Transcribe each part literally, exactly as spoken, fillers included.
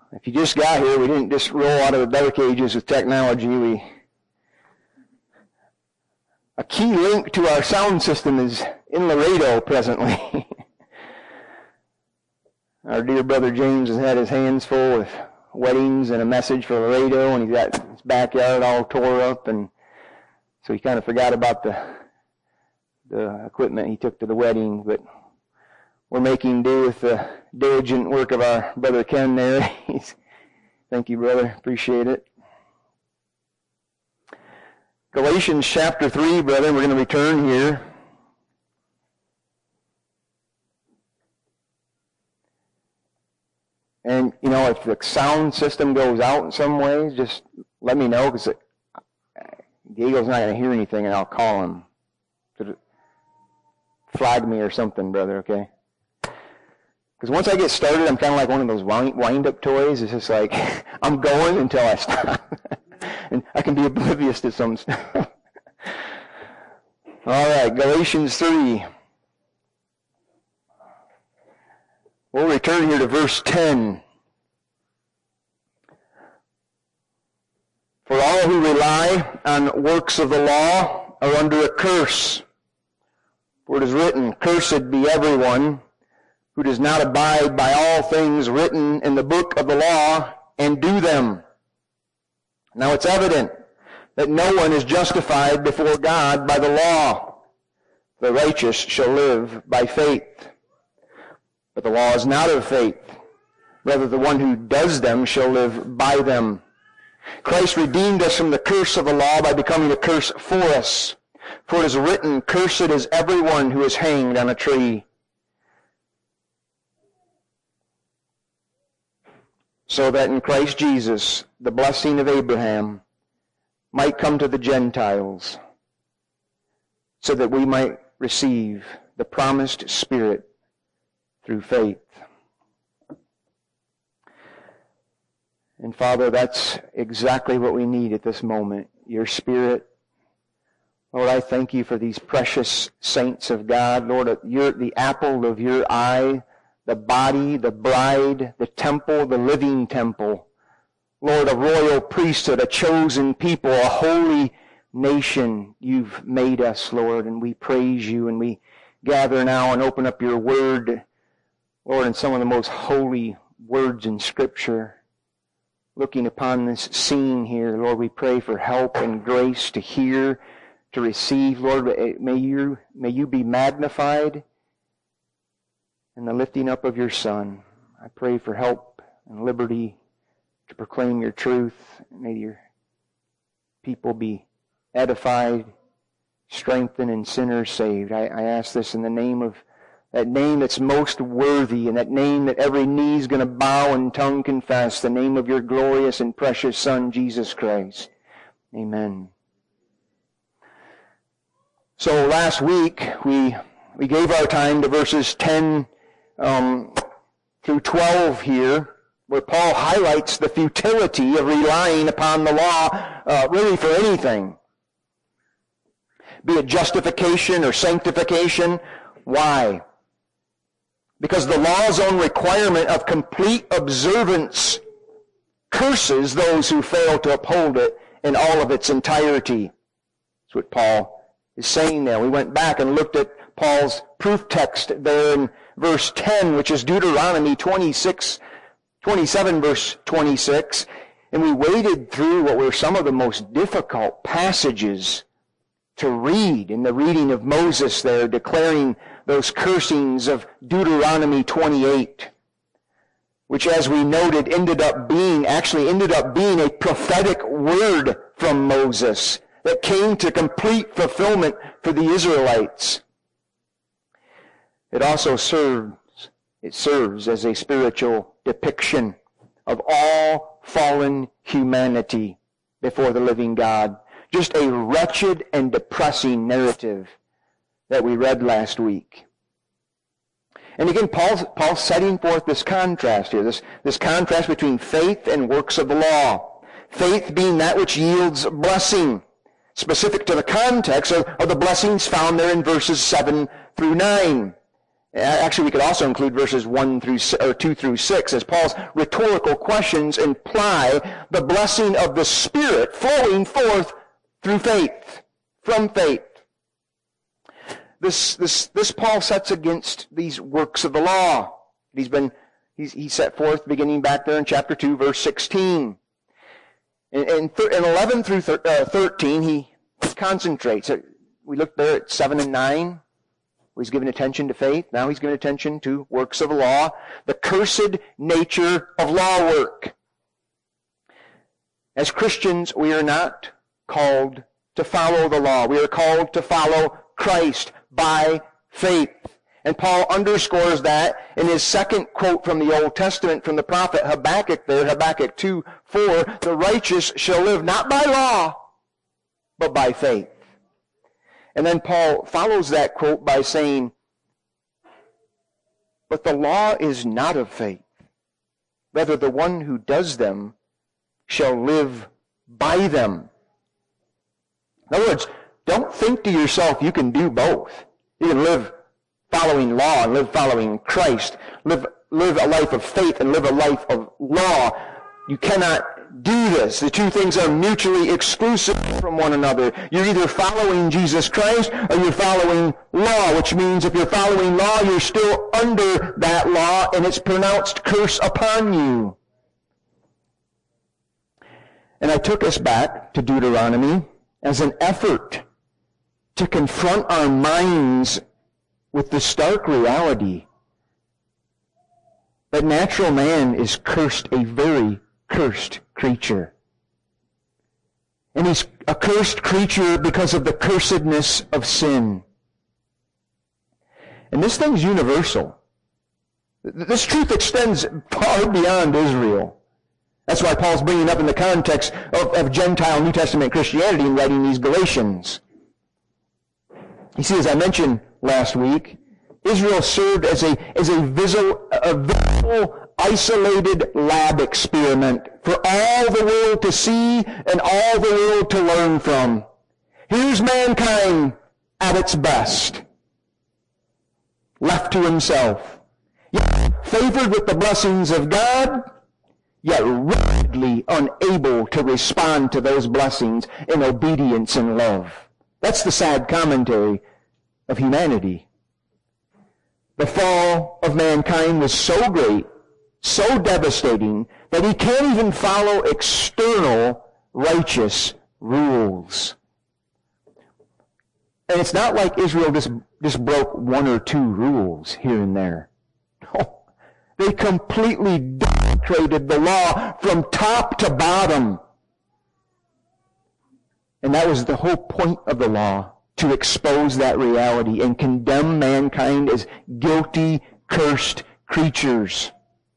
If you just got here, we didn't just roll out of the dark ages with technology. We A key link to our sound system is in Laredo presently. Our dear brother James has had his hands full with weddings and a message for Laredo, and he's got his backyard all tore up, and so he kind of forgot about the the equipment he took to the wedding, but we're making do with the diligent work of our brother Ken there. He's, thank you, brother. Appreciate it. Galatians chapter three, brother. We're going to return here. And, you know, if the sound system goes out in some ways, just let me know, because Diego's not going to hear anything, and I'll call him. Flag me or something, brother, okay? Because once I get started, I'm kind of like one of those wind-up toys. It's just like, I'm going until I stop. And I can be oblivious to some stuff. All right, Galatians three. We'll return here to verse ten. For all who rely on works of the law are under a curse. For it is written, Cursed be everyone who does not abide by all things written in the book of the law and do them. Now it's evident that no one is justified before God by the law. The righteous shall live by faith. But the law is not of faith. Rather, the one who does them shall live by them. Christ redeemed us from the curse of the law by becoming a curse for us. For it is written, Cursed is everyone who is hanged on a tree. So that in Christ Jesus, the blessing of Abraham might come to the Gentiles, so that we might receive the promised Spirit through faith. And Father, that's exactly what we need at this moment, your Spirit. Lord, I thank you for these precious saints of God. Lord, you're the apple of your eye, the body, the bride, the temple, the living temple. Lord, a royal priesthood, a chosen people, a holy nation you've made us, Lord, and we praise you, and we gather now and open up your word, Lord, in some of the most holy words in Scripture. Looking upon this scene here, Lord, we pray for help and grace to hear, to receive. Lord, may you, may you be magnified in the lifting up of your Son. I pray for help and liberty to proclaim your truth. May your people be edified, strengthened, and sinners saved. I, I ask this in the name of that name that's most worthy, and that name that every knee is going to bow and tongue confess, the name of your glorious and precious Son, Jesus Christ. Amen. So last week, we we gave our time to verses ten um, through twelve here, where Paul highlights the futility of relying upon the law uh, really for anything, be it justification or sanctification. Why? Because the law's own requirement of complete observance curses those who fail to uphold it in all of its entirety. That's what Paul is saying there. We went back and looked at Paul's proof text there in verse ten, which is Deuteronomy twenty-six, twenty-seven, verse twenty-six, and we waded through what were some of the most difficult passages to read in the reading of Moses there, declaring those cursings of Deuteronomy twenty-eight, which, as we noted, ended up being, actually ended up being a prophetic word from Moses that came to complete fulfillment for the Israelites. It also serves, it serves as a spiritual depiction of all fallen humanity before the living God. Just a wretched and depressing narrative that we read last week. And again, Paul's, Paul's setting forth this contrast here, this, this contrast between faith and works of the law. Faith being that which yields blessing, specific to the context of, of the blessings found there in verses seven through nine. Actually, we could also include verses one through or two through six, as Paul's rhetorical questions imply the blessing of the Spirit flowing forth through faith, from faith. This, this, this Paul sets against these works of the law. He's been, he's, he set forth beginning back there in chapter two, verse sixteen. In, in, th- in eleven through th- uh, thirteen, he concentrates. We looked there at seven and nine. He's given attention to faith. Now he's given attention to works of law. The cursed nature of law work. As Christians, we are not called to follow the law. We are called to follow Christ by faith. And Paul underscores that in his second quote from the Old Testament from the prophet Habakkuk there, Habakkuk two four, the righteous shall live not by law, but by faith. And then Paul follows that quote by saying, but the law is not of faith. Rather, the one who does them shall live by them. In other words, don't think to yourself you can do both. You can live following law and live following Christ. Live, live a life of faith and live a life of law. You cannot do this. The two things are mutually exclusive from one another. You're either following Jesus Christ or you're following law, which means if you're following law, you're still under that law and it's pronounced curse upon you. And I took us back to Deuteronomy as an effort to confront our minds with the stark reality that natural man is cursed, a very cursed creature. And he's a cursed creature because of the cursedness of sin. And this thing's universal. This truth extends far beyond Israel. That's why Paul's bringing up in the context of, of Gentile New Testament Christianity in writing these Galatians. You see, as I mentioned last week, Israel served as a, as a visual, a visual, isolated lab experiment for all the world to see and all the world to learn from. Here's mankind at its best, left to himself, yet favored with the blessings of God, yet rapidly unable to respond to those blessings in obedience and love. That's the sad commentary of humanity. The fall of mankind was so great, so devastating, that he can't even follow external righteous rules. And it's not like Israel just, just broke one or two rules here and there. No. They completely desecrated the law from top to bottom. And that was the whole point of the law, to expose that reality and condemn mankind as guilty, cursed creatures.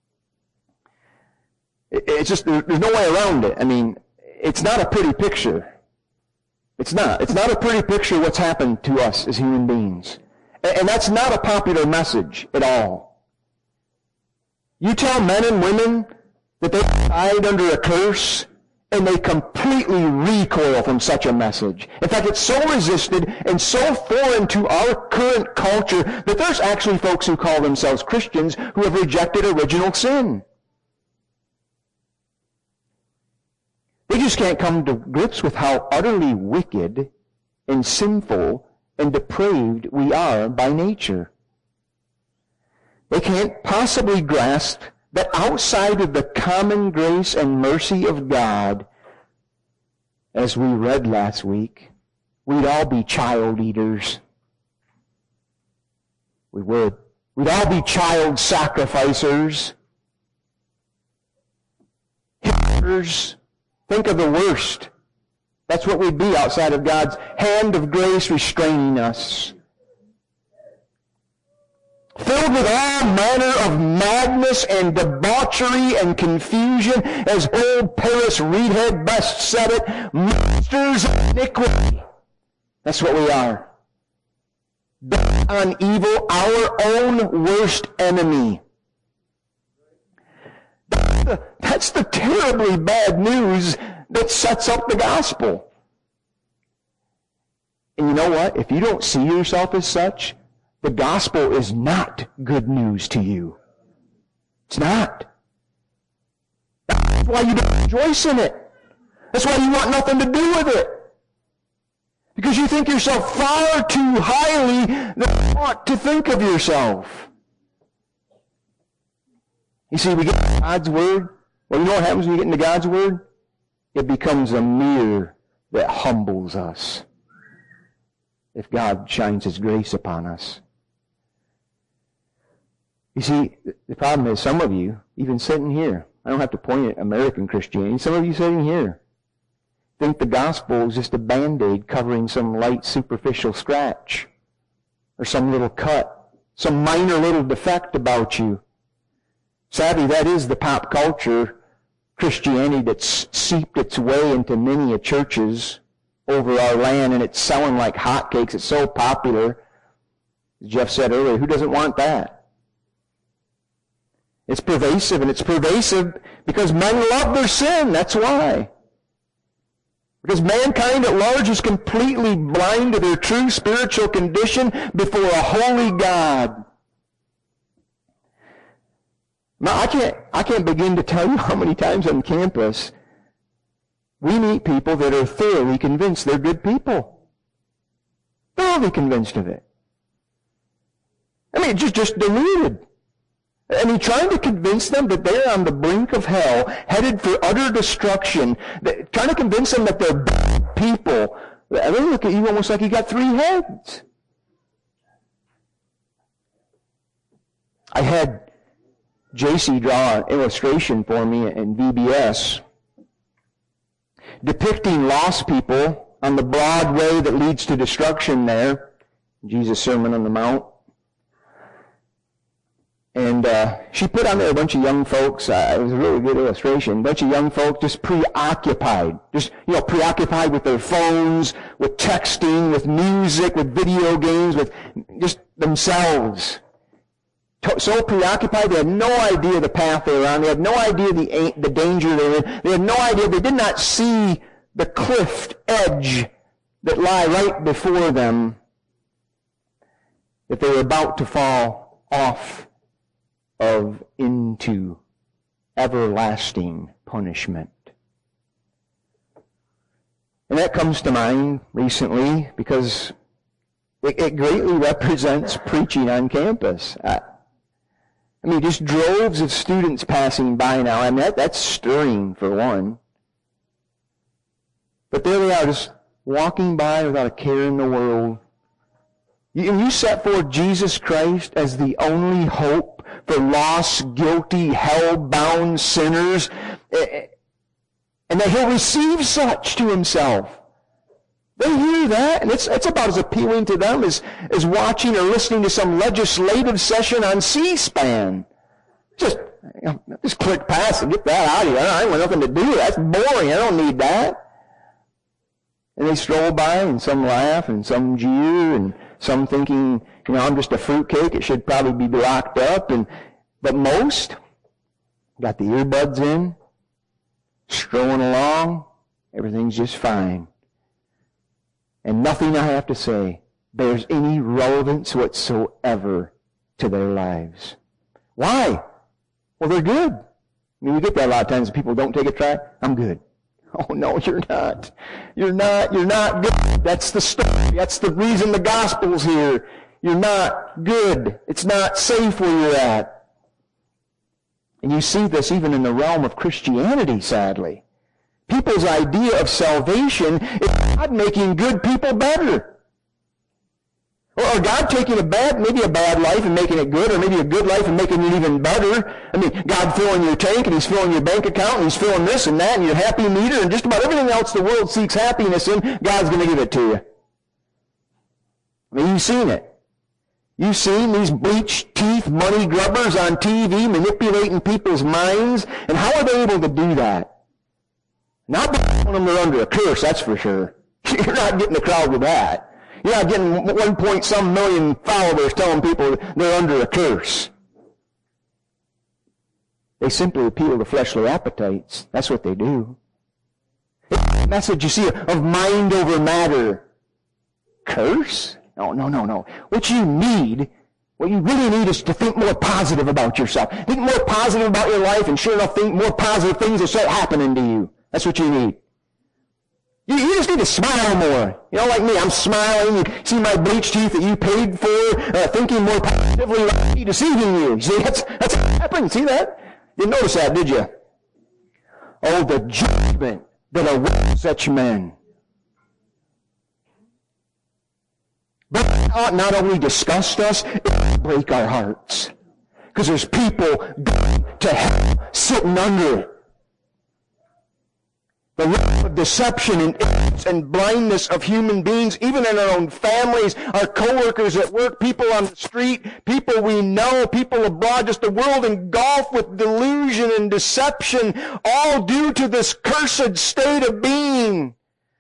It's just, there's no way around it. I mean, it's not a pretty picture. It's not. It's not a pretty picture what's happened to us as human beings. And that's not a popular message at all. You tell men and women that they died under a curse, and they completely recoil from such a message. In fact, it's so resisted and so foreign to our current culture that there's actually folks who call themselves Christians who have rejected original sin. They just can't come to grips with how utterly wicked and sinful and depraved we are by nature. They can't possibly grasp that outside of the common grace and mercy of God, as we read last week, we'd all be child eaters. We would. We'd all be child sacrificers. Hypocrites. Think of the worst. That's what we'd be outside of God's hand of grace restraining us. Filled with all manner of madness and debauchery and confusion, as old Paris Reedhead best said it, monsters of iniquity. That's what we are. Bent on evil, our own worst enemy. That's the, that's the terribly bad news that sets up the gospel. And you know what? If you don't see yourself as such, the gospel is not good news to you. It's not. That's why you don't rejoice in it. That's why you want nothing to do with it. Because you think yourself far too highly than you ought to think of yourself. You see, we get into God's Word. Well, you know what happens when you get into God's Word? It becomes a mirror that humbles us if God shines His grace upon us. You see, the problem is some of you, even sitting here, I don't have to point at American Christianity, some of you sitting here think the gospel is just a Band-Aid covering some light superficial scratch or some little cut, some minor little defect about you. Sadly, that is the pop culture Christianity that's seeped its way into many churches over our land, and it's selling like hotcakes. It's so popular. As Jeff said earlier, who doesn't want that? It's pervasive, and it's pervasive because men love their sin. That's why. Because mankind at large is completely blind to their true spiritual condition before a holy God. Now, I can't, I can't begin to tell you how many times on campus we meet people that are thoroughly convinced they're good people. Thoroughly convinced of it. I mean, just, just deluded. I mean, trying to convince them that they're on the brink of hell, headed for utter destruction, that, trying to convince them that they're bad people. They look at you almost like you got three heads. I had J C draw an illustration for me in V B S depicting lost people on the broad way that leads to destruction there, Jesus' Sermon on the Mount. And uh, she put on there a bunch of young folks. Uh, it was a really good illustration. A bunch of young folks just preoccupied, just you know, preoccupied with their phones, with texting, with music, with video games, with just themselves. So preoccupied, they had no idea the path they were on. They had no idea the the danger they were in. They had no idea. They did not see the cliff edge that lie right before them, that they were about to fall off of into everlasting punishment. And that comes to mind recently because it, it greatly represents preaching on campus. I, I mean, just droves of students passing by now. I mean, that, that's stirring for one. But there they are, just walking by without a care in the world. You, you set forth Jesus Christ as the only hope for lost, guilty, hell-bound sinners, and that He'll receive such to Himself. They hear that, and it's, it's about as appealing to them as, as watching or listening to some legislative session on C-SPAN. Just, you know, just click past and get that out of here. I want nothing to do with that. That's boring. I don't need that. And they stroll by, and some laugh, and some jeer, and some thinking, you know, I'm just a fruitcake. It should probably be locked up. And but most got the earbuds in, strolling along. Everything's just fine. And nothing I have to say bears any relevance whatsoever to their lives. Why? Well, they're good. I mean, we get that a lot of times. People don't take a track. I'm good. Oh, no, you're not. You're not. You're not good. That's the story. That's the reason the gospel's here. You're not good. It's not safe where you're at. And you see this even in the realm of Christianity, sadly. People's idea of salvation is God making good people better. Or God taking a bad, maybe a bad life and making it good, or maybe a good life and making it even better. I mean, God filling your tank, and He's filling your bank account, and He's filling this and that, and your happy meter, and just about everything else the world seeks happiness in, God's going to give it to you. I mean, you've seen it. You've seen these bleached teeth money grubbers on T V manipulating people's minds, and how are they able to do that? Not telling them they're under a curse, that's for sure. You're not getting the crowd with that. You're not getting one point some million followers telling people they're under a curse. They simply appeal to fleshly appetites. That's what they do. It's a message, you see, of mind over matter. Curse? No, no, no, no. What you need, what you really need is to think more positive about yourself. Think more positive about your life, and sure enough, think more positive things will start happening to you. That's what you need. You, you just need to smile more. You know, like me, I'm smiling. You see my bleached teeth that you paid for, uh, thinking more positively about me, deceiving you. See, that's, that's what happened. See that? You didn't notice that, did you? Oh, the judgment that awaits such men. But it ought not only disgust us, it ought break our hearts. Because there's people going to hell sitting under it. The level of deception and ignorance and blindness of human beings, even in our own families, our co-workers at work, people on the street, people we know, people abroad, just the world engulfed with delusion and deception, all due to this cursed state of being.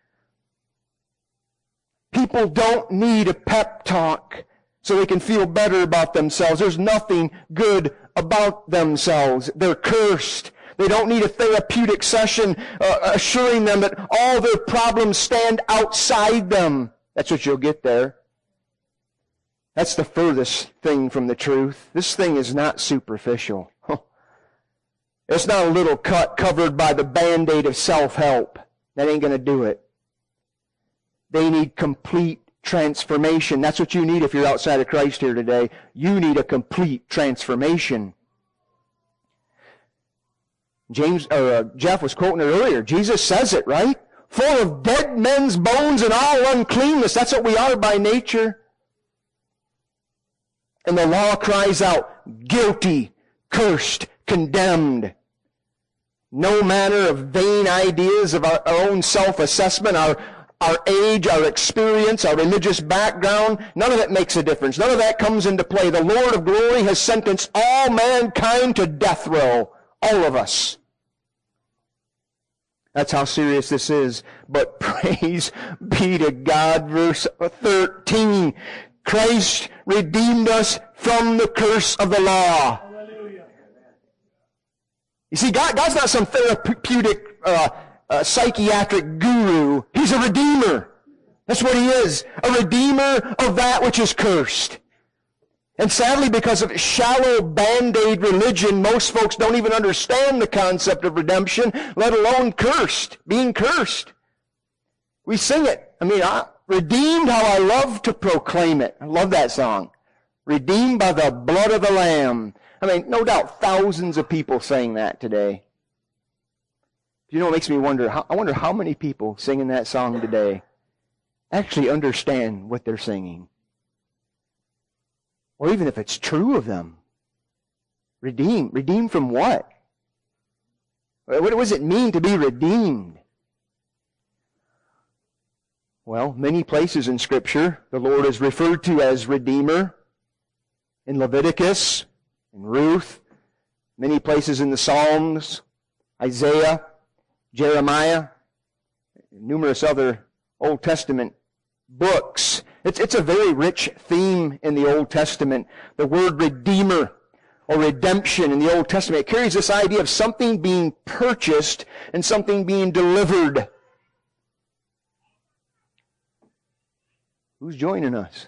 People don't need a pep talk so they can feel better about themselves. There's nothing good about themselves. They're cursed. They don't need a therapeutic session uh, assuring them that all their problems stand outside them. That's what you'll get there. That's the furthest thing from the truth. This thing is not superficial. It's not a little cut covered by the Band-Aid of self-help. That ain't going to do it. They need complete transformation. That's what you need if you're outside of Christ here today. You need a complete transformation. James or uh, Jeff was quoting it earlier. Jesus says it, right? Full of dead men's bones and all uncleanness. That's what we are by nature. And the law cries out, guilty, cursed, condemned. No manner of vain ideas of our, our own self-assessment, our, our age, our experience, our religious background, none of it makes a difference. None of that comes into play. The Lord of glory has sentenced all mankind to death row. All of us. That's how serious this is. But praise be to God, verse thirteen. Christ redeemed us from the curse of the law. Hallelujah. You see, God, God's not some therapeutic, uh, uh, psychiatric guru. He's a redeemer. That's what he is. A redeemer of that which is cursed. And sadly, because of shallow Band-Aid religion, most folks don't even understand the concept of redemption, let alone cursed, being cursed. We sing it. I mean, I, redeemed, how I love to proclaim it. I love that song. Redeemed by the blood of the Lamb. I mean, no doubt thousands of people saying that today. You know, it makes me wonder, how, I wonder how many people singing that song today actually understand what they're singing. Or even if it's true of them. Redeemed. Redeemed from what? What does it mean to be redeemed? Well, many places in Scripture, the Lord is referred to as Redeemer. In Leviticus, in Ruth, many places in the Psalms, Isaiah, Jeremiah, numerous other Old Testament books. It's, it's a very rich theme in the Old Testament. The word Redeemer or redemption in the Old Testament, it carries this idea of something being purchased and something being delivered. Who's joining us?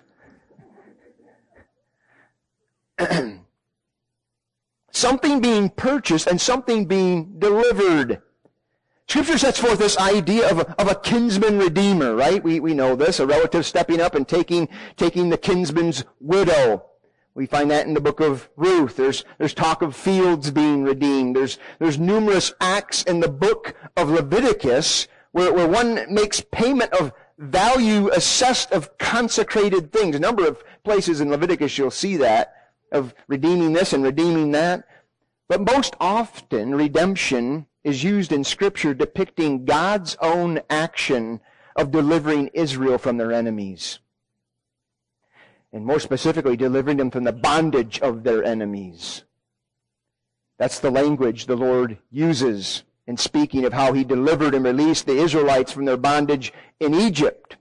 Something being purchased and something being delivered. Scripture sets forth this idea of a, of a kinsman redeemer, right? We, we know this, a relative stepping up and taking, taking the kinsman's widow. We find that in the book of Ruth. There's, there's talk of fields being redeemed. There's, there's numerous acts in the book of Leviticus where, where one makes payment of value assessed of consecrated things. A number of places in Leviticus you'll see that, of redeeming this and redeeming that. But most often, redemption is used in Scripture depicting God's own action of delivering Israel from their enemies. And more specifically, delivering them from the bondage of their enemies. That's the language the Lord uses in speaking of how He delivered and released the Israelites from their bondage in Egypt.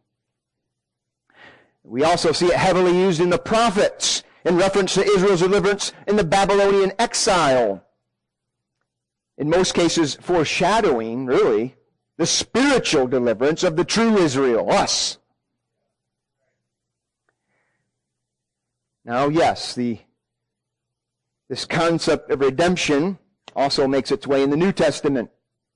We also see it heavily used in the prophets in reference to Israel's deliverance in the Babylonian exile. In most cases, foreshadowing, really, the spiritual deliverance of the true Israel, us. Now, yes, the this concept of redemption also makes its way in the New Testament.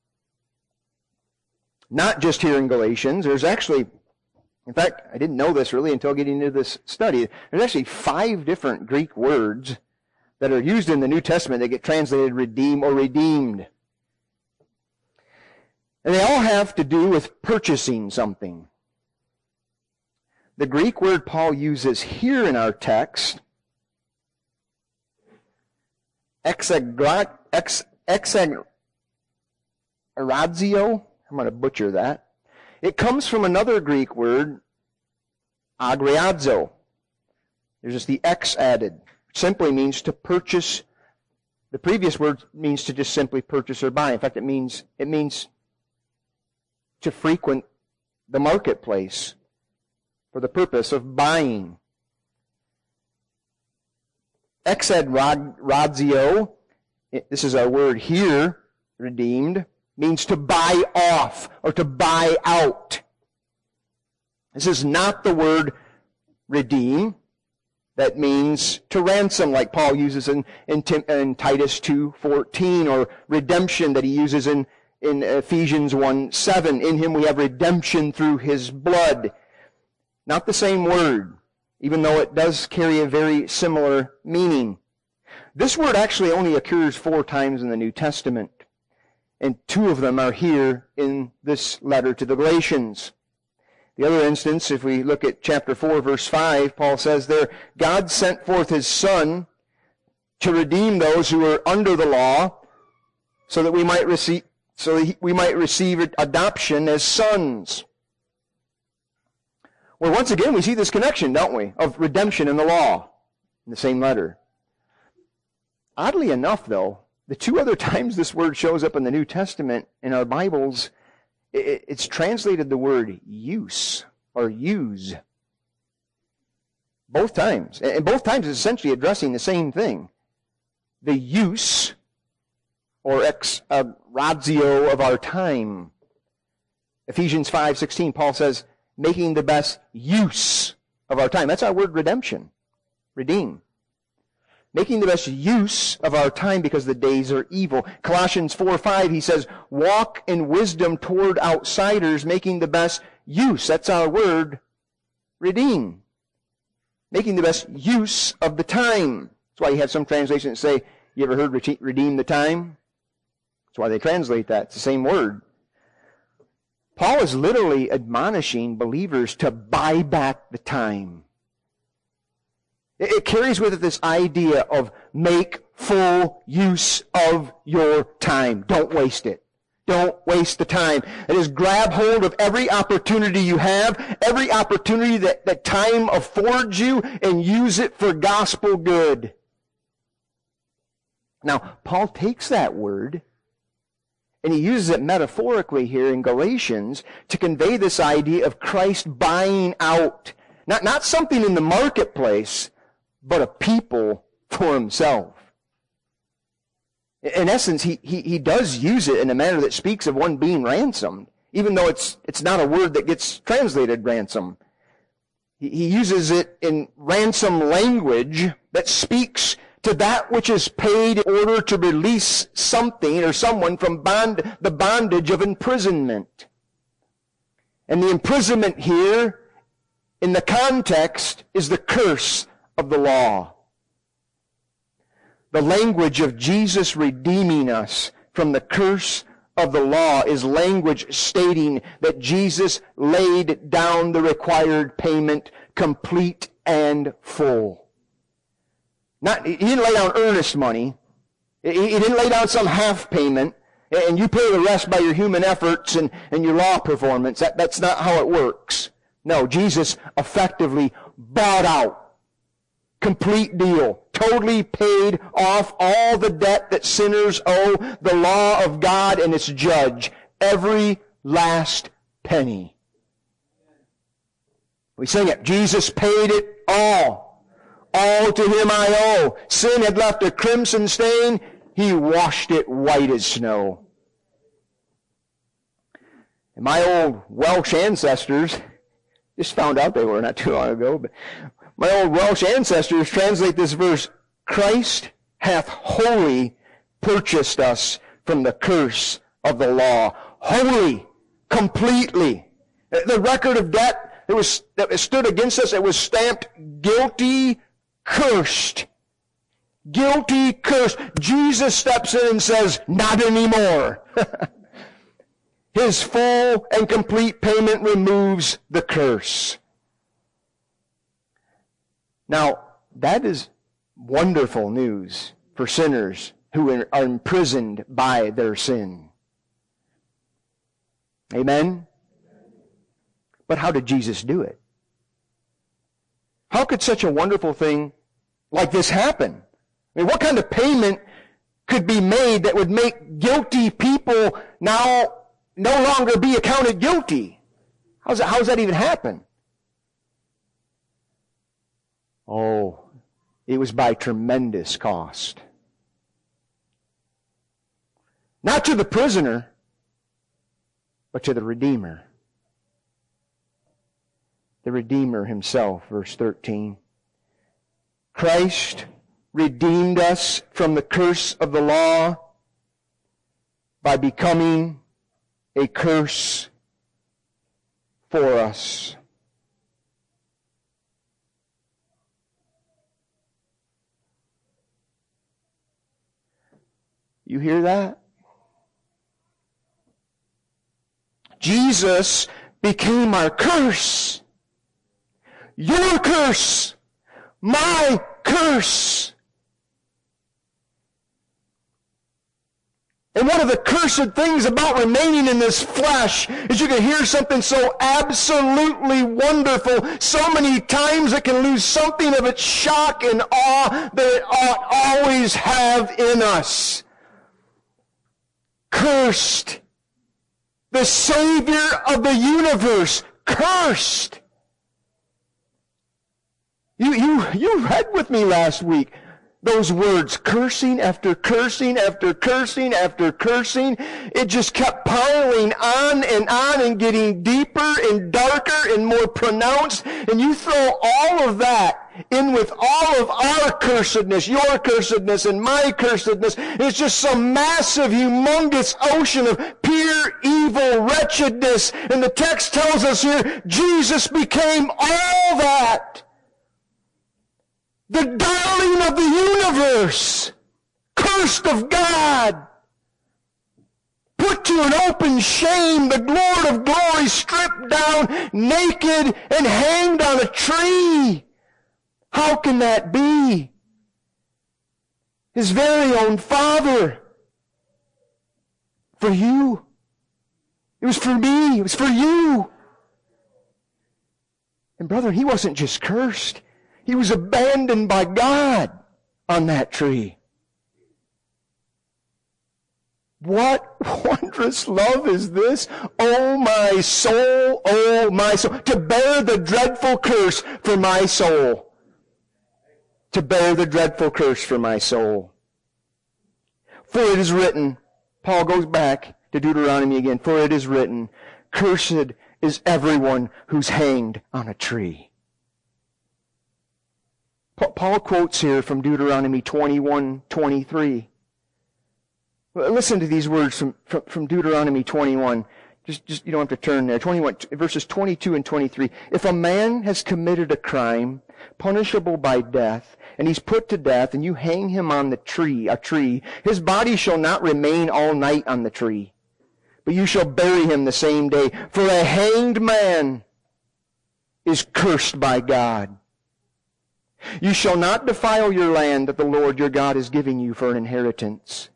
Not just here in Galatians. There's actually, in fact, I didn't know this really until getting into this study. There's actually five different Greek words that are used in the New Testament that get translated redeem or redeemed. And they all have to do with purchasing something. The Greek word Paul uses here in our text, exagra, ex, exagorazio, I'm going to butcher that. It comes from another Greek word, agriazo. There's just the X added. It simply means to purchase. The previous word means to just simply purchase or buy. In fact, it means it means to frequent the marketplace for the purpose of buying. Exagorazio, this is our word here, redeemed, means to buy off or to buy out. This is not the word redeem. That means to ransom, like Paul uses in, in, in Titus two fourteen, or redemption that he uses in, in Ephesians one seven. In him we have redemption through his blood. Not the same word, even though it does carry a very similar meaning. This word actually only occurs four times in the New Testament, and two of them are here in this letter to the Galatians. The other instance, if we look at chapter four, verse five, Paul says there, God sent forth his Son to redeem those who were under the law, so that we might receive, so that we might receive adoption as sons. Well, once again, we see this connection, don't we, of redemption and the law in the same letter. Oddly enough, though, the two other times this word shows up in the New Testament in our Bibles, it's translated the word use or use. Both times. And both times it's essentially addressing the same thing. The use or ex uh, ratio of our time. Ephesians five sixteen, Paul says, making the best use of our time. That's our word redemption. Redeem. Making the best use of our time because the days are evil. Colossians four five, he says, walk in wisdom toward outsiders, making the best use. That's our word, redeem. Making the best use of the time. That's why you have some translations that say, you ever heard redeem the time? That's why they translate that. It's the same word. Paul is literally admonishing believers to buy back the time. It carries with it this idea of make full use of your time. Don't waste it. Don't waste the time. It is grab hold of every opportunity you have, every opportunity that, that time affords you, and use it for gospel good. Now, Paul takes that word, and he uses it metaphorically here in Galatians to convey this idea of Christ buying out. Not, not something in the marketplace, but a people for himself. In essence, he, he, he does use it in a manner that speaks of one being ransomed, even though it's, it's not a word that gets translated ransom. He, he uses it in ransom language that speaks to that which is paid in order to release something or someone from bond, the bondage of imprisonment. And the imprisonment here, in the context, is the curse of the law. The language of Jesus redeeming us from the curse of the law is language stating that Jesus laid down the required payment complete and full. Not, he didn't lay down earnest money. He didn't lay down some half payment and you pay the rest by your human efforts and, and your law performance. That, that's not how it works. No, Jesus effectively bought out. Complete deal. Totally paid off all the debt that sinners owe the law of God and its judge. Every last penny. We sing it. Jesus paid it all. All to him I owe. Sin had left a crimson stain. He washed it white as snow. And my old Welsh ancestors, just found out they were not too long ago, but My old Welsh ancestors translate this verse, Christ hath wholly purchased us from the curse of the law. Wholly, completely. The record of debt that was that stood against us, it was stamped guilty, cursed. Guilty, cursed. Jesus steps in and says, not anymore. His full and complete payment removes the curse. Now, that is wonderful news for sinners who are imprisoned by their sin. Amen? But how did Jesus do it? How could such a wonderful thing like this happen? I mean, what kind of payment could be made that would make guilty people now no longer be accounted guilty? How's that, how does that even happen? Oh, it was by tremendous cost. Not to the prisoner, but to the Redeemer. The Redeemer himself, verse thirteen. Christ redeemed us from the curse of the law by becoming a curse for us. You hear that? Jesus became our curse. Your curse. My curse. And one of the cursed things about remaining in this flesh is you can hear something so absolutely wonderful so many times it can lose something of its shock and awe that it ought always have in us. Cursed. The Savior of the universe. Cursed. You, you, you read with me last week those words, cursing after cursing after cursing after cursing. It just kept piling on and on and getting deeper and darker and more pronounced. And you throw all of that in with all of our cursedness, your cursedness and my cursedness. It's just some massive, humongous ocean of pure evil wretchedness. And the text tells us here, Jesus became all that. The darling of the universe, cursed of God, put to an open shame, the Lord of glory stripped down, naked, and hanged on a tree. How can that be? His very own Father. For you. It was for me. It was for you. And brother, he wasn't just cursed. He was abandoned by God on that tree. What wondrous love is this? Oh my soul, oh my soul. To bear the dreadful curse for my soul. To bear the dreadful curse for my soul. For it is written, Paul goes back to Deuteronomy again, for it is written, cursed is everyone who's hanged on a tree. Paul quotes here from Deuteronomy twenty-one twenty-three. Listen to these words from, from, from Deuteronomy twenty-one. Just, just, you don't have to turn there. twenty-one, verses twenty-two and twenty-three. If a man has committed a crime punishable by death, and he's put to death, and you hang him on the tree, a tree, his body shall not remain all night on the tree, but you shall bury him the same day. For a hanged man is cursed by God. You shall not defile your land that the Lord your God is giving you for an inheritance.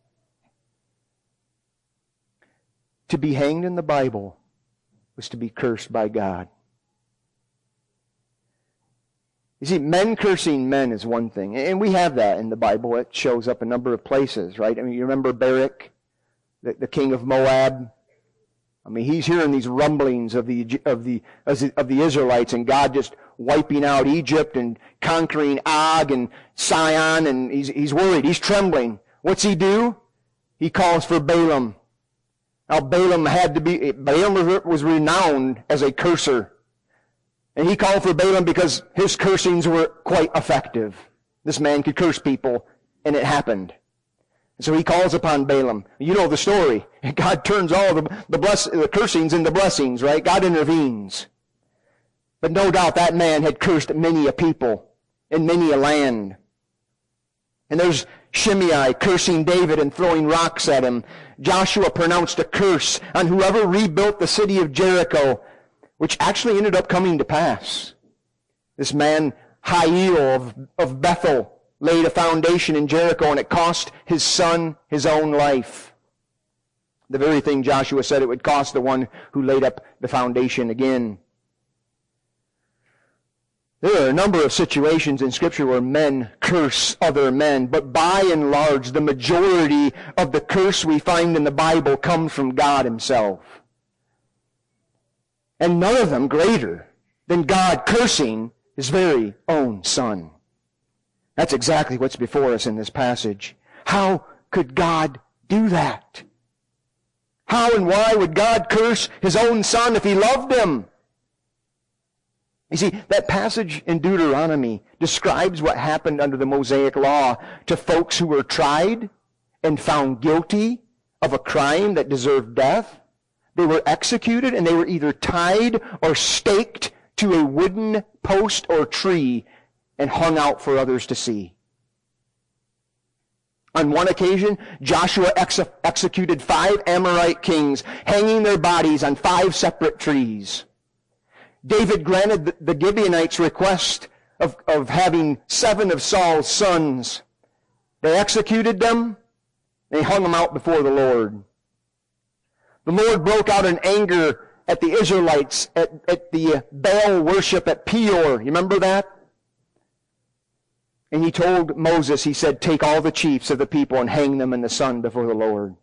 To be hanged in the Bible was to be cursed by God. You see, men cursing men is one thing. And we have that in the Bible. It shows up a number of places, right? I mean, you remember Barak, the, the king of Moab? I mean, he's hearing these rumblings of the, of the, of the Israelites and God just wiping out Egypt and conquering Og and Sihon, and he's, he's worried. He's trembling. What's he do? He calls for Balaam. Now, Balaam had to be, Balaam was renowned as a curser. And he called for Balaam because his cursings were quite effective. This man could curse people, and it happened. And so he calls upon Balaam. You know the story. God turns all the, the, bless, the cursings into blessings, right? God intervenes. But no doubt that man had cursed many a people in many a land. And there's Shimei cursing David and throwing rocks at him. Joshua pronounced a curse on whoever rebuilt the city of Jericho, which actually ended up coming to pass. This man, Hiel of, of Bethel, laid a foundation in Jericho, and it cost his son his own life. The very thing Joshua said it would cost the one who laid up the foundation again. There are a number of situations in Scripture where men curse other men, but by and large, the majority of the curse we find in the Bible comes from God Himself. And none of them greater than God cursing His very own Son. That's exactly what's before us in this passage. How could God do that? How and why would God curse His own Son if He loved Him? You see, that passage in Deuteronomy describes what happened under the Mosaic Law to folks who were tried and found guilty of a crime that deserved death. They were executed, and they were either tied or staked to a wooden post or tree and hung out for others to see. On one occasion, Joshua ex- executed five Amorite kings, hanging their bodies on five separate trees. David granted the, the Gibeonites' request of, of having seven of Saul's sons. They executed them, and they hung them out before the Lord. The Lord broke out in anger at the Israelites at, at the Baal worship at Peor. You remember that? And He told Moses, He said, take all the chiefs of the people and hang them in the sun before the Lord.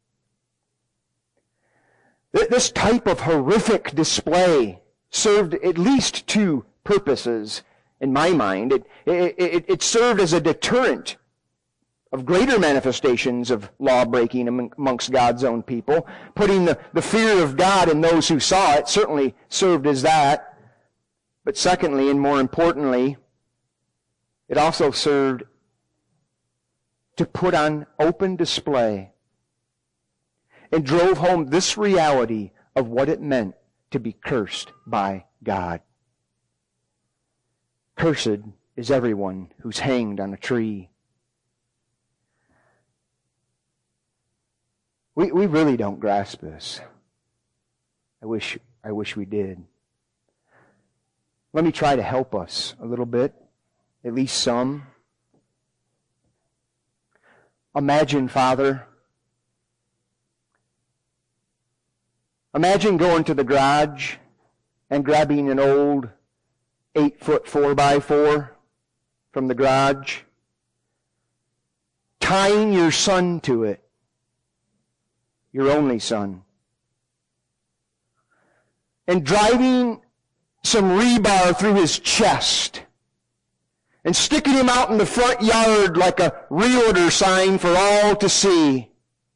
This type of horrific display served at least two purposes in my mind. It, it, it, it served as a deterrent of greater manifestations of law-breaking amongst God's own people. Putting the, the fear of God in those who saw it certainly served as that. But secondly, and more importantly, it also served to put on open display and drove home this reality of what it meant to be cursed by God. Cursed is everyone who's hanged on a tree. We we really don't grasp this. I wish I wish we did. Let me try to help us a little bit, at least some. Imagine, Father, imagine going to the garage and grabbing an old eight-foot four-by-four from the garage, tying your son to it, your only son, and driving some rebar through his chest and sticking him out in the front yard like a reorder sign for all to see.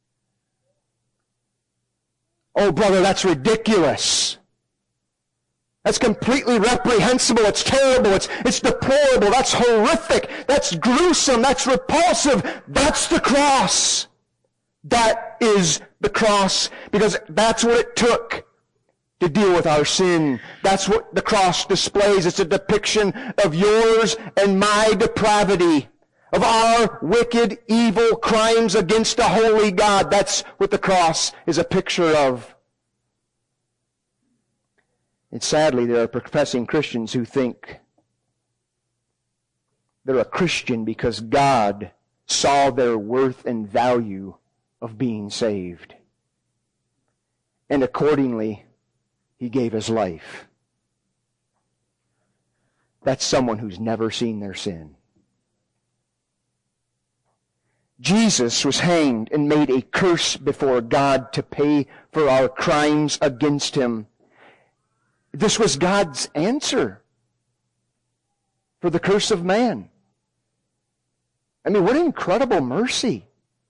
Oh, brother, that's ridiculous. That's completely reprehensible. It's terrible. It's, it's deplorable. That's horrific. That's gruesome. That's repulsive. That's the cross. That is the cross, because that's what it took to deal with our sin. That's what the cross displays. It's a depiction of yours and my depravity, of our wicked, evil crimes against a holy God. That's what the cross is a picture of. And sadly, there are professing Christians who think they're a Christian because God saw their worth and value of being saved. And accordingly, He gave His life. That's someone who's never seen their sin. Jesus was hanged and made a curse before God to pay for our crimes against Him. This was God's answer for the curse of man. I mean, what incredible mercy.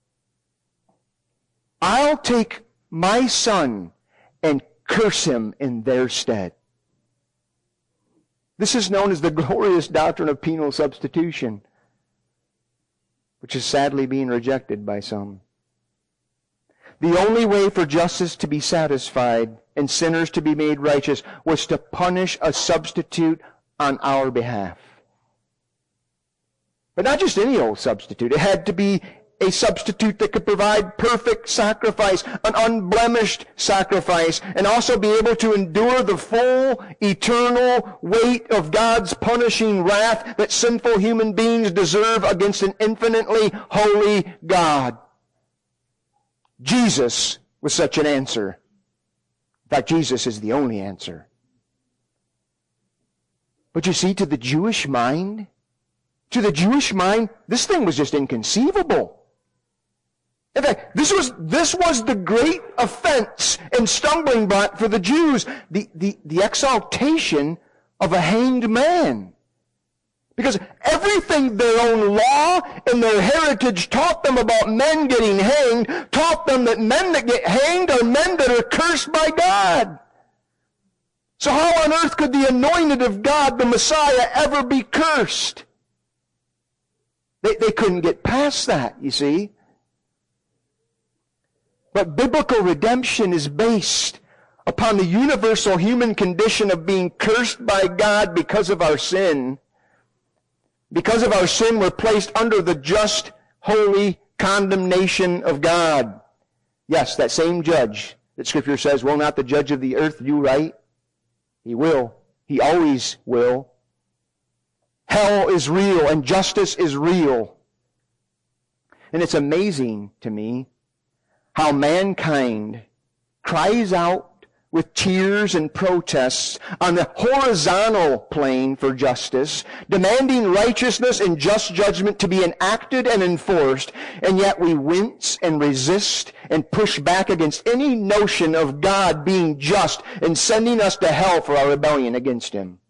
I'll take my son and curse him in their stead. This is known as the glorious doctrine of penal substitution, which is sadly being rejected by some. The only way for justice to be satisfied and sinners to be made righteous was to punish a substitute on our behalf. But not just any old substitute. It had to be a substitute that could provide perfect sacrifice, an unblemished sacrifice, and also be able to endure the full, eternal weight of God's punishing wrath that sinful human beings deserve against an infinitely holy God. Jesus was such an answer. In fact, Jesus is the only answer. But you see, to the Jewish mind, to the Jewish mind, this thing was just inconceivable. In fact, this was, this was the great offense and stumbling block for the Jews, the, the, the exaltation of a hanged man. Because everything their own law and their heritage taught them about men getting hanged, taught them that men that get hanged are men that are cursed by God. So how on earth could the anointed of God, the Messiah, ever be cursed? They, they couldn't get past that, you see. But biblical redemption is based upon the universal human condition of being cursed by God because of our sin. Because of our sin, we're placed under the just, holy condemnation of God. Yes, that same judge that Scripture says, will not the judge of the earth do right? He will. He always will. Hell is real and justice is real. And it's amazing to me how mankind cries out with tears and protests on the horizontal plane for justice, demanding righteousness and just judgment to be enacted and enforced, and yet we wince and resist and push back against any notion of God being just and sending us to hell for our rebellion against Him.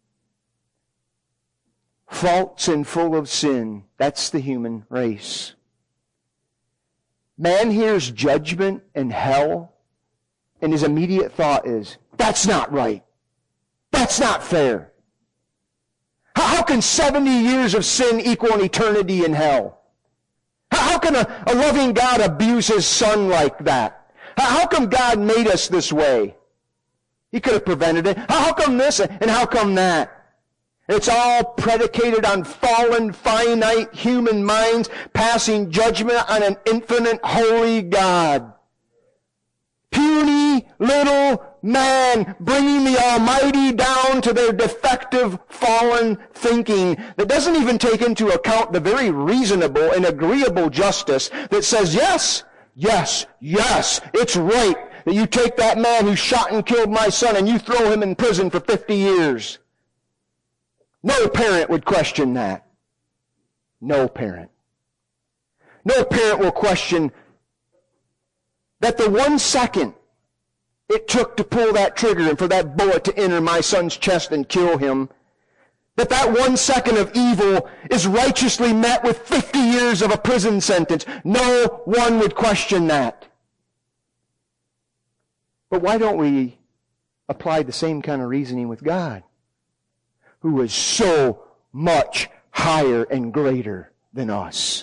False and full of sin, that's the human race. Man hears judgment and hell, and his immediate thought is, that's not right. That's not fair. How, how can seventy years of sin equal an eternity in hell? How, how can a, a loving God abuse His Son like that? How, how come God made us this way? He could have prevented it. How, how come this and how come that? It's all predicated on fallen, finite human minds passing judgment on an infinite, holy God. Puny little man bringing the Almighty down to their defective, fallen thinking that doesn't even take into account the very reasonable and agreeable justice that says, yes, yes, yes, it's right that you take that man who shot and killed my son and you throw him in prison for fifty years. No parent would question that. No parent. No parent will question that the one second it took to pull that trigger and for that bullet to enter my son's chest and kill him, that that one second of evil is righteously met with fifty years of a prison sentence. No one would question that. But why don't we apply the same kind of reasoning with God, who is so much higher and greater than us?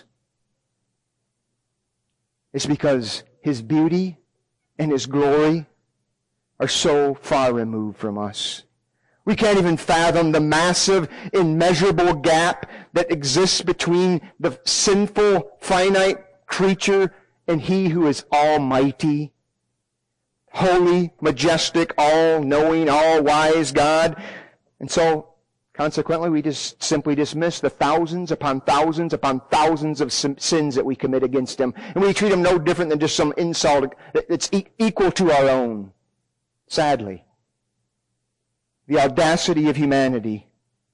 It's because His beauty and His glory are so far removed from us. We can't even fathom the massive, immeasurable gap that exists between the sinful, finite creature and He who is almighty, holy, majestic, all-knowing, all-wise God. And so, consequently, we just simply dismiss the thousands upon thousands upon thousands of sins that we commit against Him. And we treat Him no different than just some insult that's e- equal to our own. Sadly. The audacity of humanity.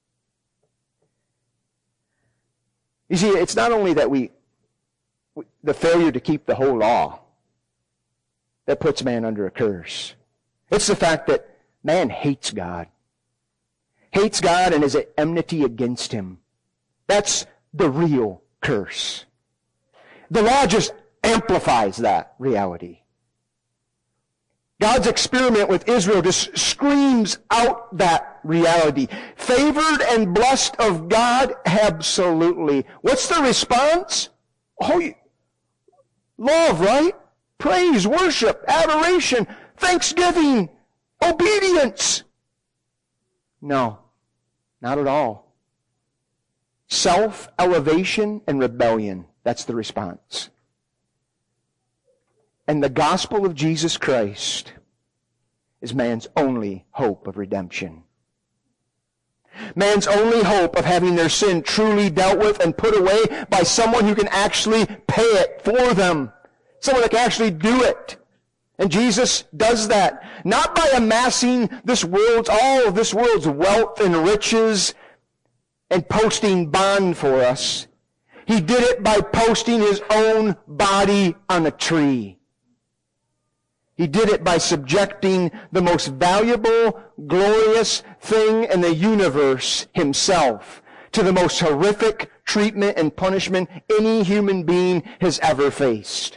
You see, it's not only that we, the failure to keep the whole law that puts man under a curse. It's the fact that man hates God. Hates God and is at enmity against Him. That's the real curse. The law just amplifies that reality. God's experiment with Israel just screams out that reality. Favored and blessed of God? Absolutely. What's the response? Oh, love, right? Praise, worship, adoration, thanksgiving, obedience. No, not at all. Self-elevation and rebellion. That's the response. And the gospel of Jesus Christ is man's only hope of redemption. Man's only hope of having their sin truly dealt with and put away by someone who can actually pay it for them. Someone that can actually do it. And Jesus does that. Not by amassing this world's, all of this world's wealth and riches and posting bond for us. He did it by posting his own body on a tree. He did it by subjecting the most valuable, glorious thing in the universe, himself, to the most horrific treatment and punishment any human being has ever faced.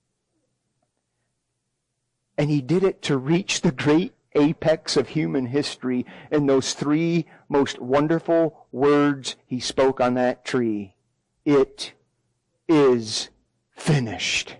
And he did it to reach the great apex of human history in those three most wonderful words he spoke on that tree. It is finished.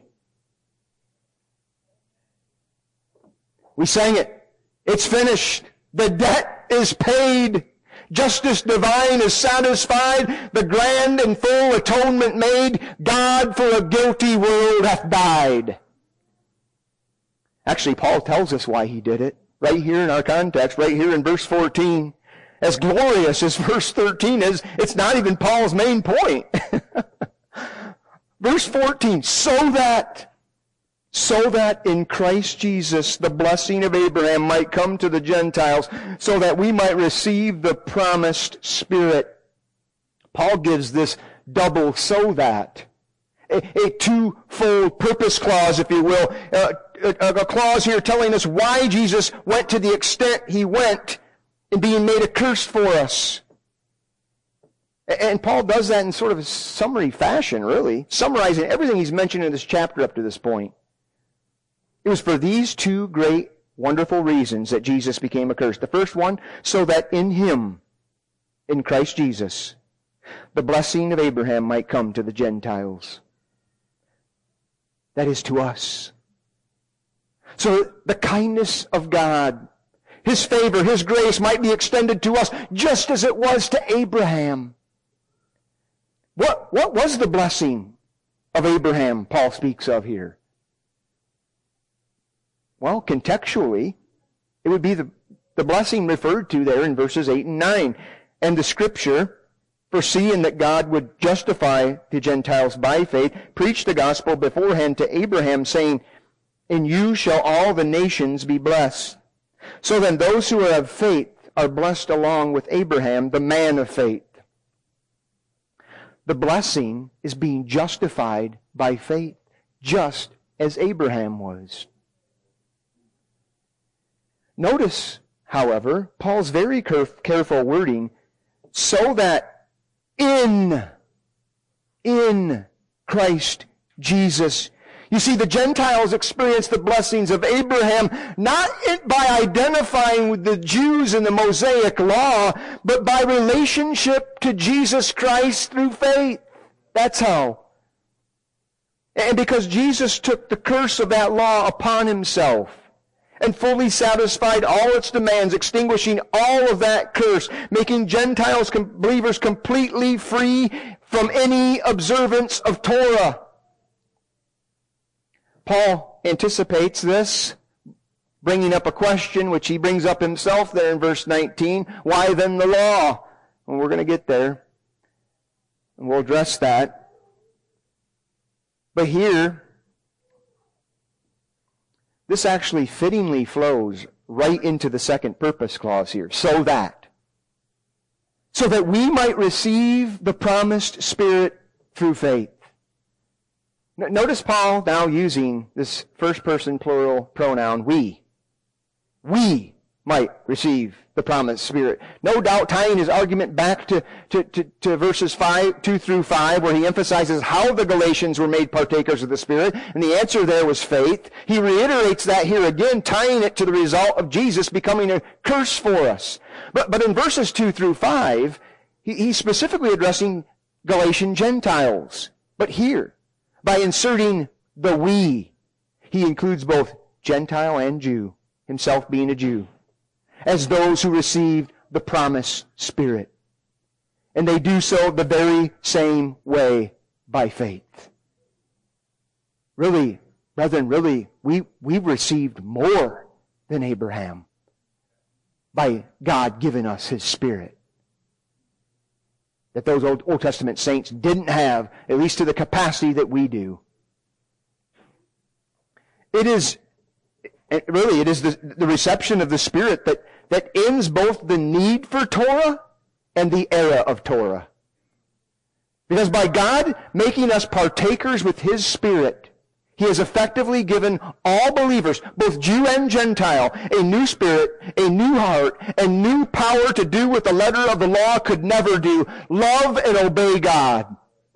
We sang it. It's finished. The debt is paid. Justice divine is satisfied. The grand and full atonement made. God for a guilty world hath died. Actually, Paul tells us why he did it. Right here in our context, right here in verse fourteen. As glorious as verse thirteen is, it's not even Paul's main point. Verse fourteen, so that, so that in Christ Jesus the blessing of Abraham might come to the Gentiles, so that we might receive the promised Spirit. Paul gives this double so that. A, a two-fold purpose clause, if you will. Uh, a, a clause here telling us why Jesus went to the extent he went in being made a curse for us. And Paul does that in sort of a summary fashion, really, summarizing everything he's mentioned in this chapter up to this point. It was for these two great, wonderful reasons that Jesus became a curse. The first one, so that in him, in Christ Jesus, the blessing of Abraham might come to the Gentiles. That is, to us. So the kindness of God, his favor, his grace might be extended to us just as it was to Abraham. What, what was the blessing of Abraham Paul speaks of here? Well, contextually, it would be the, the blessing referred to there in verses eight and nine. And the Scripture, foreseeing that God would justify the Gentiles by faith, preached the gospel beforehand to Abraham, saying, in you shall all the nations be blessed. So then those who are of faith are blessed along with Abraham, the man of faith. The blessing is being justified by faith, just as Abraham was. Notice, however, Paul's very careful wording, so that in, in Christ Jesus. You see, the Gentiles experienced the blessings of Abraham not by identifying with the Jews in the Mosaic law, but by relationship to Jesus Christ through faith. That's how. And because Jesus took the curse of that law upon himself and fully satisfied all its demands, extinguishing all of that curse, making Gentiles, believers, completely free from any observance of Torah. Paul anticipates this, bringing up a question which he brings up himself there in verse nineteen. Why then the law? And we're going to get there, and we'll address that. But here, this actually fittingly flows right into the second purpose clause here. So that. So that we might receive the promised Spirit through faith. Notice Paul now using this first person plural pronoun, we. We might receive the promised Spirit. No doubt tying his argument back to, to, to, to verses five, two through five, where he emphasizes how the Galatians were made partakers of the Spirit, and the answer there was faith. He reiterates that here again, tying it to the result of Jesus becoming a curse for us. But, but in verses two through five, he, he's specifically addressing Galatian Gentiles. But here, by inserting the we, he includes both Gentile and Jew, himself being a Jew, as those who received the promised Spirit. And they do so the very same way, by faith. Really, brethren, really, we, we've received more than Abraham by God giving us His Spirit that those Old, Old Testament saints didn't have, at least to the capacity that we do. It is, it really, it is the, the reception of the Spirit that, that ends both the need for Torah and the era of Torah. Because by God making us partakers with His Spirit, He has effectively given all believers, both Jew and Gentile, a new spirit, a new heart, and new power to do what the letter of the law could never do: love and obey God.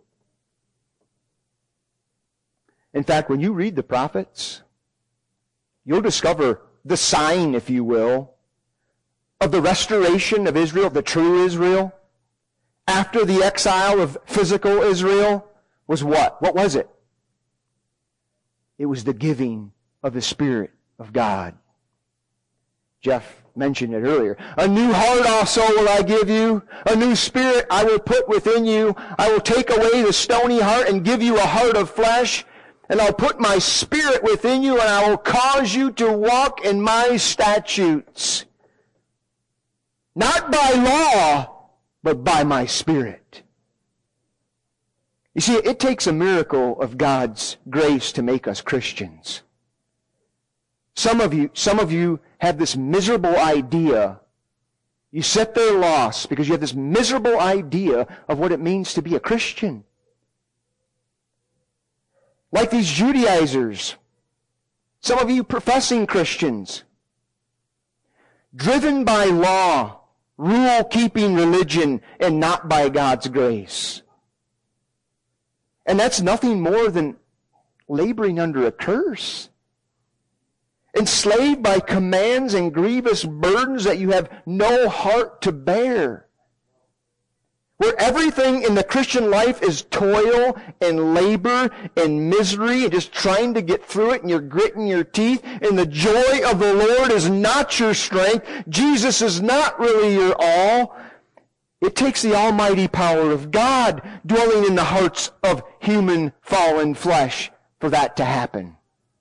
In fact, when you read the prophets, you'll discover the sign, if you will, of the restoration of Israel, the true Israel, after the exile of physical Israel, was what? What was it? It was the giving of the Spirit of God. Jeff mentioned it earlier. A new heart also will I give you. A new spirit I will put within you. I will take away the stony heart and give you a heart of flesh. And I'll put my Spirit within you, and I will cause you to walk in my statutes. Not by law, but by my Spirit. You see, it takes a miracle of God's grace to make us Christians. Some of you, some of you have this miserable idea. You sit there lost because you have this miserable idea of what it means to be a Christian. Like these Judaizers, some of you professing Christians, driven by law, rule-keeping religion, and not by God's grace. And that's nothing more than laboring under a curse. Enslaved by commands and grievous burdens that you have no heart to bear. Where everything in the Christian life is toil and labor and misery and just trying to get through it, and you're gritting your teeth, and the joy of the Lord is not your strength. Jesus is not really your all. It takes the almighty power of God dwelling in the hearts of human fallen flesh for that to happen.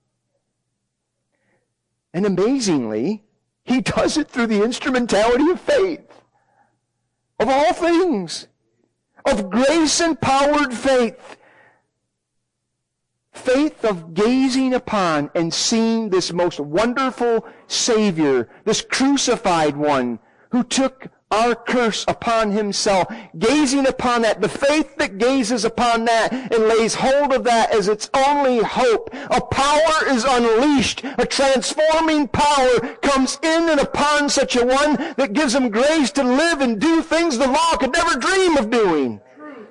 And amazingly, He does it through the instrumentality of faith. Of all things. Of grace-empowered faith. Faith of gazing upon and seeing this most wonderful Savior, this crucified one who took our curse upon Himself, gazing upon that, the faith that gazes upon that and lays hold of that as its only hope. A power is unleashed. A transforming power comes in and upon such a one that gives him grace to live and do things the law could never dream of doing.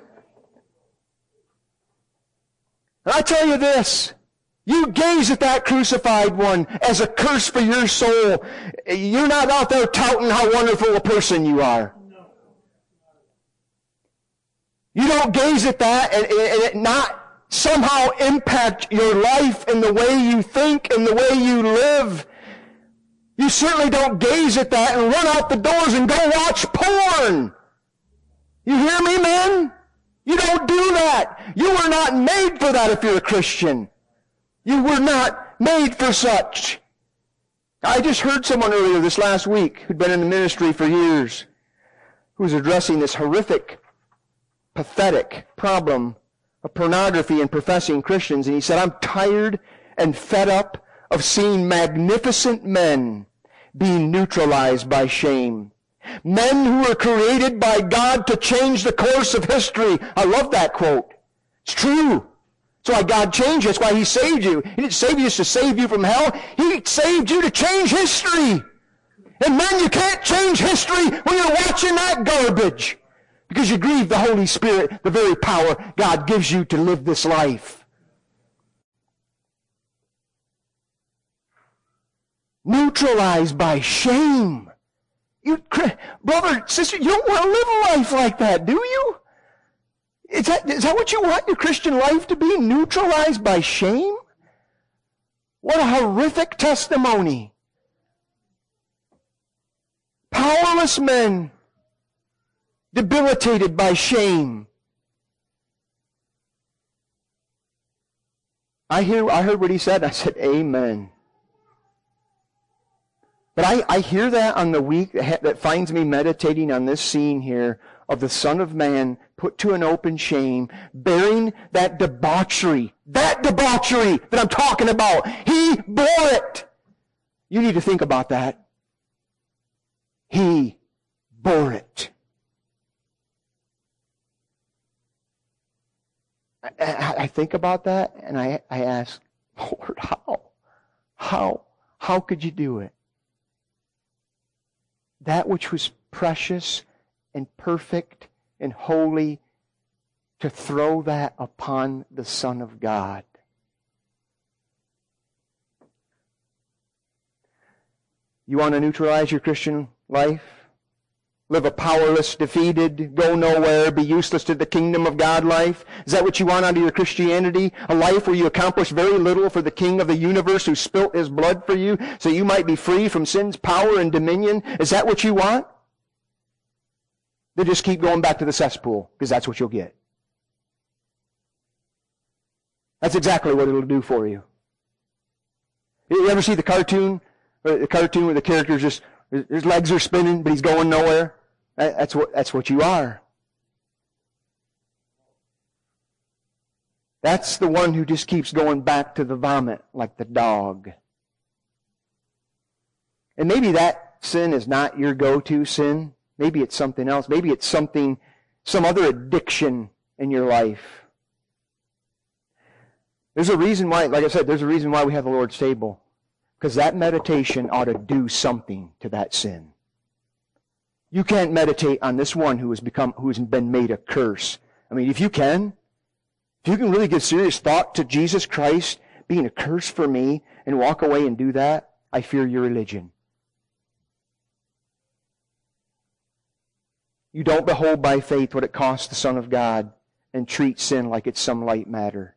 And I tell you this, you gaze at that crucified one as a curse for your soul. You're not out there touting how wonderful a person you are. You don't gaze at that and, and it not somehow impact your life and the way you think and the way you live. You certainly don't gaze at that and run out the doors and go watch porn. You hear me, men? You don't do that. You were not made for that if you're a Christian. You were not made for such. I just heard someone earlier this last week who'd been in the ministry for years who was addressing this horrific, pathetic problem of pornography and professing Christians. And he said, I'm tired and fed up of seeing magnificent men being neutralized by shame. Men who were created by God to change the course of history. I love that quote. It's true. That's why God changed you. That's why He saved you. He didn't save you just to save you from hell. He saved you to change history. And men, you can't change history when you're watching that garbage. Because you grieve the Holy Spirit, the very power God gives you to live this life. Neutralized by shame. You, brother, sister, you don't want to live a life like that, do you? Is that, is that what you want your Christian life to be? Neutralized by shame? What a horrific testimony. Powerless men, debilitated by shame. I hear, I heard what he said. I said, amen. But I, I hear that on the week that finds me meditating on this scene here of the Son of Man put to an open shame, bearing that debauchery, that debauchery that I'm talking about. He bore it. You need to think about that. He bore it. I, I, I think about that and I, I ask, Lord, how? How? How could you do it? That which was precious and perfect and holy, to throw that upon the Son of God. You want to neutralize your Christian life? Live a powerless, defeated, go nowhere, be useless to the kingdom of God life? Is that what you want out of your Christianity? A life where you accomplish very little for the King of the universe who spilt His blood for you so you might be free from sin's power and dominion? Is that what you want? Then just keep going back to the cesspool, because that's what you'll get. That's exactly what it'll do for you. You ever see the cartoon? The cartoon where the character's just, his legs are spinning, but he's going nowhere? That's what, that's what you are. That's the one who just keeps going back to the vomit like the dog. And maybe that sin is not your go-to sin. Maybe it's something else. Maybe it's something, some other addiction in your life. There's a reason why, like I said, there's a reason why we have the Lord's table. Because that meditation ought to do something to that sin. You can't meditate on this one who has become, who has been made a curse. I mean, if you can, if you can really give serious thought to Jesus Christ being a curse for me and walk away and do that, I fear your religion. You don't behold by faith what it costs the Son of God and treat sin like it's some light matter.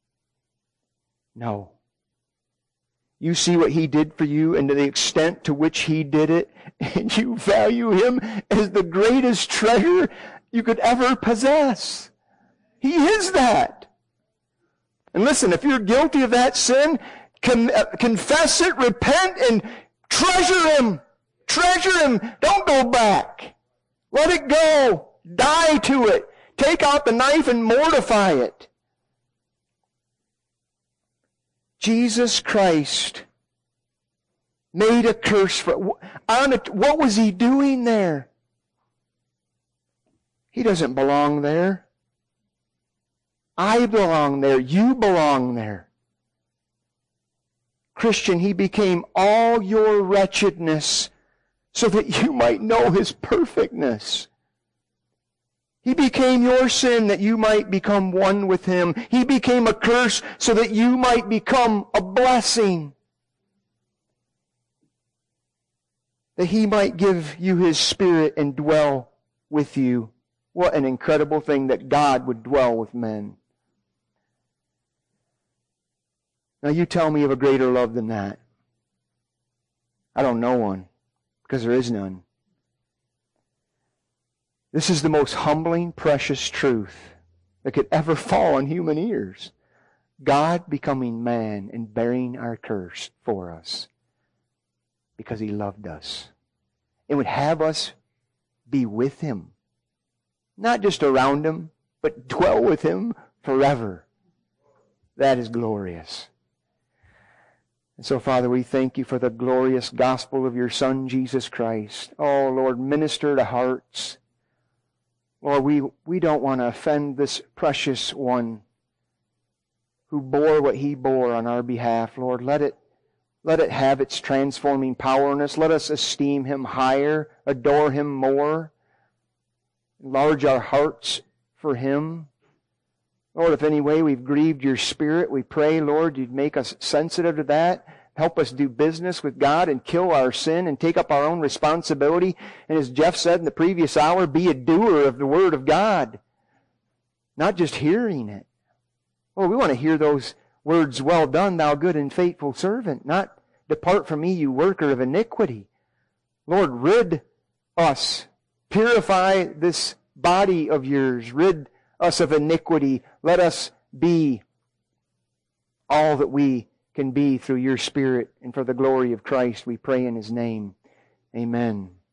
No. You see what He did for you and to the extent to which He did it, and you value Him as the greatest treasure you could ever possess. He is that. And listen, if you're guilty of that sin, con- uh, confess it, repent, and treasure Him. Treasure Him. Don't go back. Let it go. Die to it. Take out the knife and mortify it. Jesus Christ made a curse for... What was He doing there? He doesn't belong there. I belong there. You belong there. Christian, He became all your wretchedness so that you might know His perfectness. He became your sin that you might become one with Him. He became a curse so that you might become a blessing. That He might give you His Spirit and dwell with you. What an incredible thing that God would dwell with men. Now you tell me of a greater love than that. I don't know one, because there is none. This is the most humbling, precious truth that could ever fall on human ears. God becoming man and bearing our curse for us because He loved us and would have us be with Him. Not just around Him, but dwell with Him forever. That is glorious. And so, Father, we thank You for the glorious gospel of Your Son, Jesus Christ. Oh, Lord, minister to hearts. Lord, we, we don't want to offend this precious one who bore what He bore on our behalf. Lord, let it, let it have its transforming power in us. Let us esteem Him higher, adore Him more, enlarge our hearts for Him. Lord, if any way we've grieved Your Spirit, we pray, Lord, You'd make us sensitive to that. Help us do business with God and kill our sin and take up our own responsibility. And as Jeff said in the previous hour, be a doer of the Word of God, not just hearing it. Well, we want to hear those words, well done, thou good and faithful servant, not depart from me, you worker of iniquity. Lord, rid us. Purify this body of Yours. Rid us of iniquity. Let us be all that we can be through Your Spirit, and for the glory of Christ we pray in His name. Amen.